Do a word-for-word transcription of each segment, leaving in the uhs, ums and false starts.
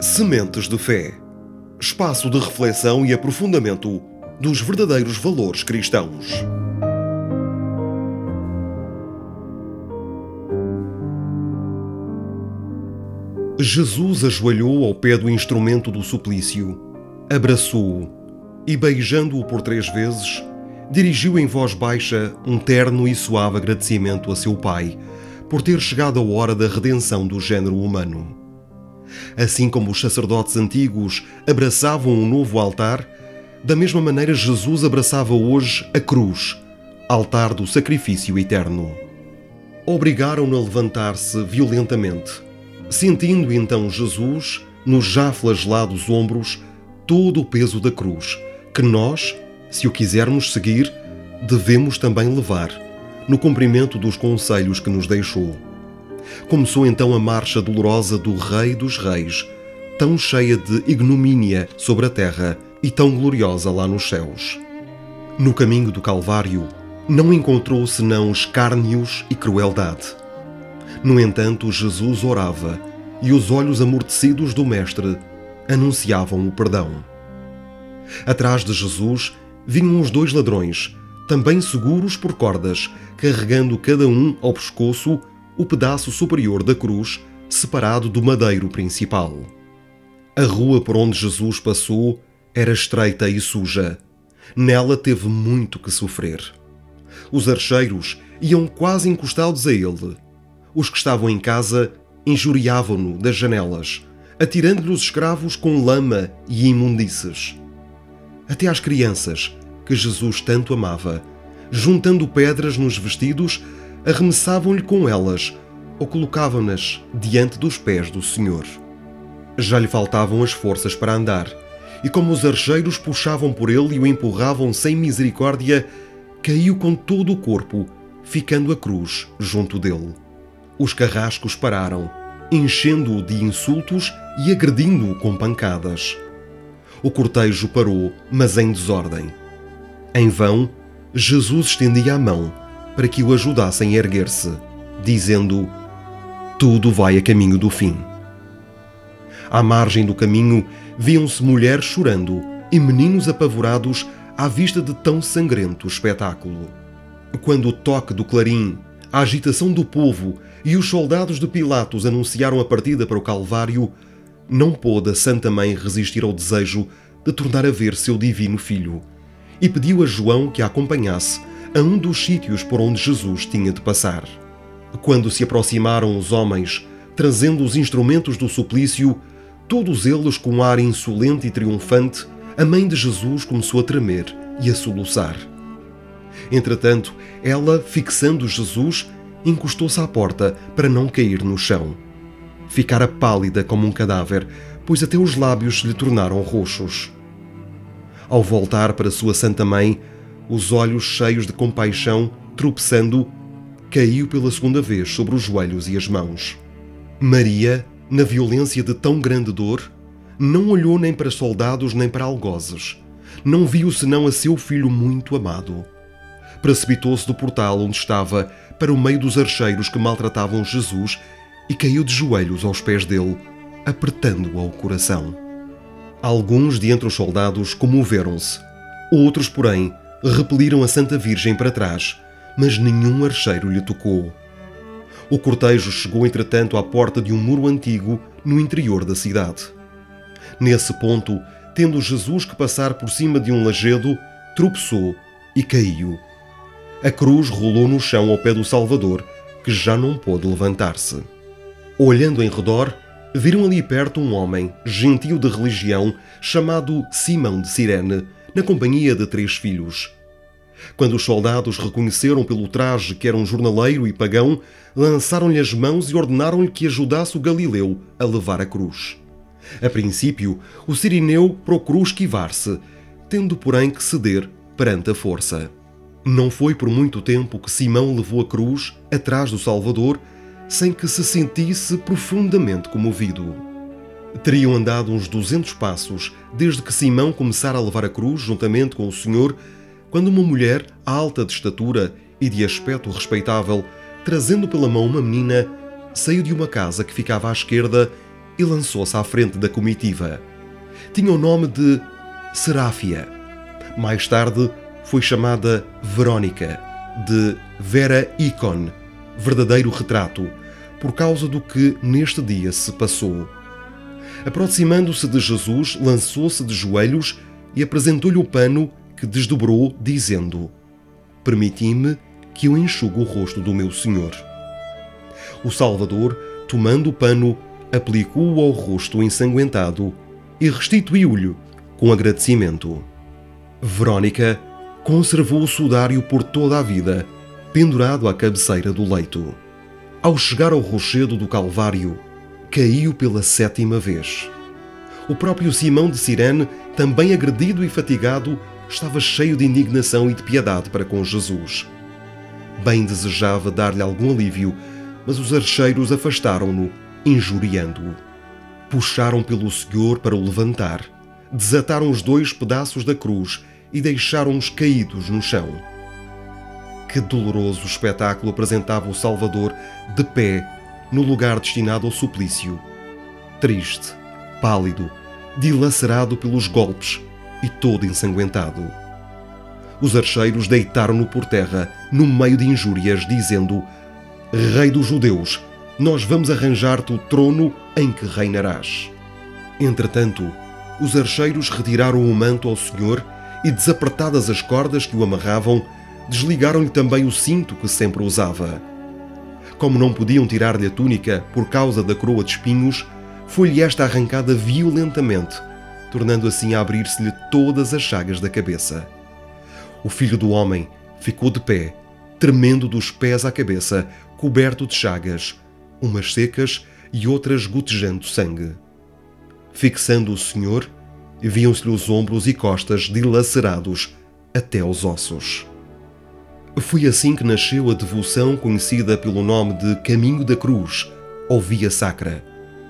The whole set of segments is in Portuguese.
Sementes de Fé. Espaço de reflexão e aprofundamento dos verdadeiros valores cristãos. Jesus ajoelhou ao pé do instrumento do suplício, abraçou-o e, beijando-o por três vezes, dirigiu em voz baixa um terno e suave agradecimento a seu Pai por ter chegado a hora da redenção do género humano. Assim como os sacerdotes antigos abraçavam um novo altar, da mesma maneira Jesus abraçava hoje a cruz, altar do sacrifício eterno. Obrigaram-no a levantar-se violentamente, sentindo então Jesus, nos já flagelados ombros, todo o peso da cruz, que nós, se o quisermos seguir, devemos também levar, no cumprimento dos conselhos que nos deixou. Começou então a marcha dolorosa do Rei dos Reis, tão cheia de ignomínia sobre a terra e tão gloriosa lá nos céus. No caminho do Calvário, não encontrou senão escárnios e crueldade. No entanto, Jesus orava, e os olhos amortecidos do Mestre anunciavam o perdão. Atrás de Jesus vinham os dois ladrões, também seguros por cordas, carregando cada um ao pescoço o pedaço superior da cruz, separado do madeiro principal. A rua por onde Jesus passou era estreita e suja. Nela teve muito que sofrer. Os archeiros iam quase encostados a ele. Os que estavam em casa injuriavam-no das janelas, atirando-lhe os escravos com lama e imundícies. Até às crianças, que Jesus tanto amava, juntando pedras nos vestidos, arremessavam-lhe com elas ou colocavam-nas diante dos pés do Senhor. Já lhe faltavam as forças para andar, e como os archeiros puxavam por ele e o empurravam sem misericórdia, caiu com todo o corpo, ficando a cruz junto dele. Os carrascos pararam, enchendo-o de insultos e agredindo-o com pancadas. O cortejo parou, mas em desordem. Em vão, Jesus estendia a mão para que o ajudassem a erguer-se, dizendo: tudo vai a caminho do fim. À margem do caminho, viam-se mulheres chorando e meninos apavorados à vista de tão sangrento espetáculo. Quando o toque do clarim, a agitação do povo e os soldados de Pilatos anunciaram a partida para o Calvário, não pôde a Santa Mãe resistir ao desejo de tornar a ver seu divino Filho, e pediu a João que a acompanhasse a um dos sítios por onde Jesus tinha de passar. Quando se aproximaram os homens, trazendo os instrumentos do suplício, todos eles com um ar insolente e triunfante, a mãe de Jesus começou a tremer e a soluçar. Entretanto, ela, fixando Jesus, encostou-se à porta para não cair no chão. Ficara pálida como um cadáver, pois até os lábios se lhe tornaram roxos. Ao voltar para sua Santa Mãe, os olhos cheios de compaixão, tropeçando, caiu pela segunda vez sobre os joelhos e as mãos. Maria, na violência de tão grande dor, não olhou nem para soldados nem para algozes. Não viu senão a seu filho muito amado. Precipitou-se do portal onde estava para o meio dos archeiros que maltratavam Jesus e caiu de joelhos aos pés dele, apertando-o ao coração. Alguns de entre os soldados comoveram-se. Outros, porém, repeliram a Santa Virgem para trás, mas nenhum archeiro lhe tocou. O cortejo chegou, entretanto, à porta de um muro antigo no interior da cidade. Nesse ponto, tendo Jesus que passar por cima de um lajedo, tropeçou e caiu. A cruz rolou no chão ao pé do Salvador, que já não pôde levantar-se. Olhando em redor, viram ali perto um homem, gentio de religião, chamado Simão de Cirene, na companhia de três filhos. Quando os soldados reconheceram pelo traje que era um jornaleiro e pagão, lançaram-lhe as mãos e ordenaram-lhe que ajudasse o Galileu a levar a cruz. A princípio, o sirineu procurou esquivar-se, tendo, porém, que ceder perante a força. Não foi por muito tempo que Simão levou a cruz atrás do Salvador, sem que se sentisse profundamente comovido. Teriam andado uns duzentos passos desde que Simão começara a levar a cruz juntamente com o Senhor, quando uma mulher alta de estatura e de aspecto respeitável, trazendo pela mão uma menina, saiu de uma casa que ficava à esquerda e lançou-se à frente da comitiva. Tinha o nome de Seráfia. Mais tarde foi chamada Verónica, de Vera Icon, verdadeiro retrato, por causa do que neste dia se passou. Aproximando-se de Jesus, lançou-se de joelhos e apresentou-lhe o pano que desdobrou, dizendo: Permiti-me que eu enxugue o rosto do meu Senhor. O Salvador, tomando o pano, aplicou-o ao rosto ensanguentado e restituiu-lhe com agradecimento. Verónica conservou o sudário por toda a vida, pendurado à cabeceira do leito. Ao chegar ao rochedo do Calvário, caiu pela sétima vez. O próprio Simão de Cirene, também agredido e fatigado, estava cheio de indignação e de piedade para com Jesus. Bem desejava dar-lhe algum alívio, mas os archeiros afastaram-no, injuriando-o. Puxaram pelo Senhor para o levantar, desataram os dois pedaços da cruz e deixaram-os caídos no chão. Que doloroso espetáculo apresentava o Salvador de pé no lugar destinado ao suplício. Triste, pálido, dilacerado pelos golpes e todo ensanguentado. Os archeiros deitaram-no por terra, no meio de injúrias, dizendo: Rei dos judeus, nós vamos arranjar-te o trono em que reinarás. Entretanto, os archeiros retiraram o manto ao Senhor e, desapertadas as cordas que o amarravam, desligaram-lhe também o cinto que sempre usava. Como não podiam tirar-lhe a túnica por causa da coroa de espinhos, foi-lhe esta arrancada violentamente, tornando assim a abrir-se-lhe todas as chagas da cabeça. O Filho do Homem ficou de pé, tremendo dos pés à cabeça, coberto de chagas, umas secas e outras gotejando sangue. Fixando o Senhor, viam-se-lhe os ombros e costas dilacerados até aos ossos. Foi assim que nasceu a devoção conhecida pelo nome de Caminho da Cruz, ou Via Sacra.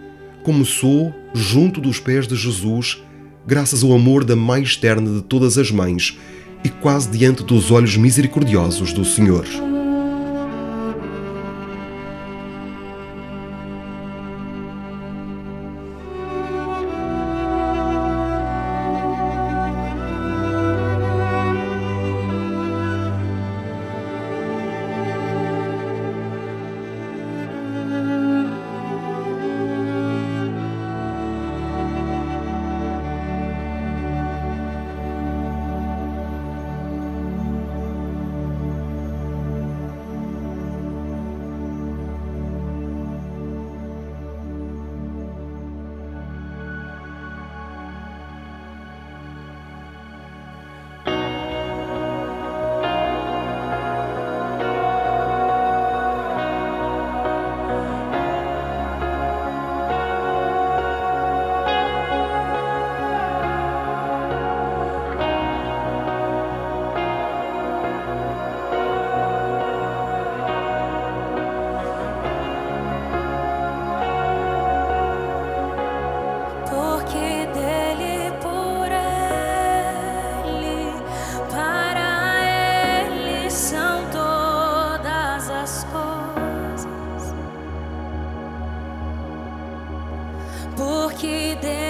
Começou junto dos pés de Jesus, graças ao amor da mais terna de todas as mães e quase diante dos olhos misericordiosos do Senhor. Porque